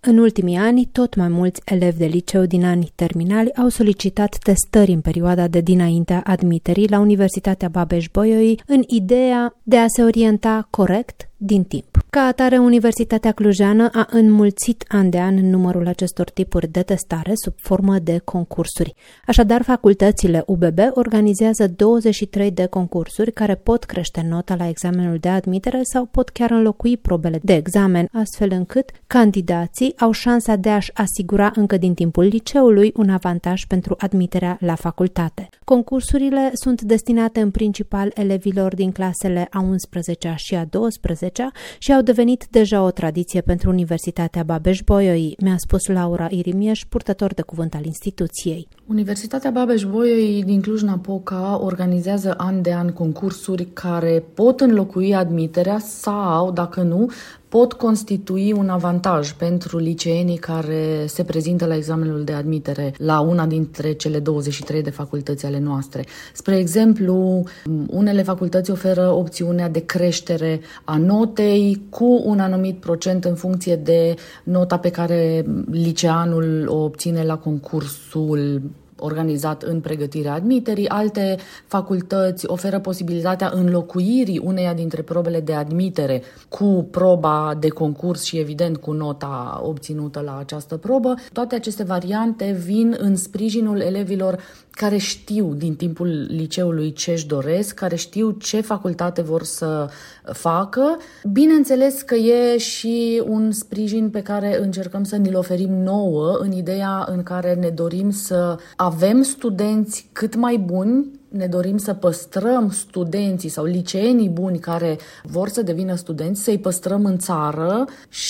În ultimii ani, tot mai mulți elevi de liceu din anii terminali au solicitat testări în perioada de dinaintea admiterii la Universitatea Babeș-Bolyai în ideea de a se orienta corect din timp. Ca atare, Universitatea Clujeană a înmulțit an de an numărul acestor tipuri de testare sub formă de concursuri. Așadar, facultățile UBB organizează 23 de concursuri care pot crește nota la examenul de admitere sau pot chiar înlocui probele de examen, astfel încât candidații au șansa de a-și asigura încă din timpul liceului un avantaj pentru admiterea la facultate. Concursurile sunt destinate în principal elevilor din clasele a 11-a și a 12-a și au devenit deja o tradiție pentru Universitatea Babeș-Bolyai, mi-a spus Laura Irimieș, purtător de cuvânt al instituției. Universitatea Babeș-Bolyai din Cluj-Napoca organizează an de an concursuri care pot înlocui admiterea sau, dacă nu, pot constitui un avantaj pentru liceenii care se prezintă la examenul de admitere la una dintre cele 23 de facultăți ale noastre. Spre exemplu, unele facultăți oferă opțiunea de creștere a notei cu un anumit procent în funcție de nota pe care liceanul o obține la concursul organizat în pregătirea admiterii. Alte facultăți oferă posibilitatea înlocuirii uneia dintre probele de admitere cu proba de concurs și, evident, cu nota obținută la această probă. Toate aceste variante vin în sprijinul elevilor care știu din timpul liceului ce își doresc, care știu ce facultate vor să facă. Bineînțeles că e și un sprijin pe care încercăm să ni-l oferim nouă, în ideea în care ne dorim să avem studenți cât mai buni, ne dorim să păstrăm studenții sau liceenii buni care vor să devină studenți, să-i păstrăm în țară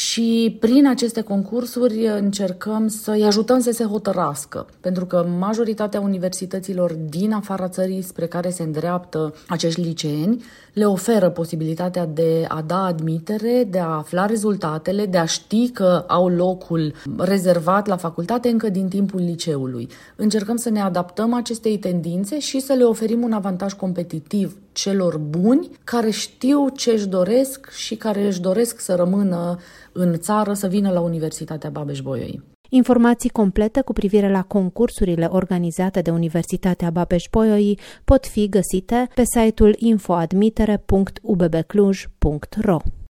și prin aceste concursuri încercăm să-i ajutăm să se hotărască. Pentru că majoritatea universităților din afara țării spre care se îndreaptă acești liceeni le oferă posibilitatea de a da admitere, de a afla rezultatele, de a ști că au locul rezervat la facultate încă din timpul liceului. Încercăm să ne adaptăm acestei tendințe și să le oferim un avantaj competitiv celor buni care știu ce își doresc și care își doresc să rămână în țară, să vină la Universitatea Babeș-Bolyai. Informații complete cu privire la concursurile organizate de Universitatea Babeș-Bolyai pot fi găsite pe site-ul infoadmitere.ubbcluj.ro.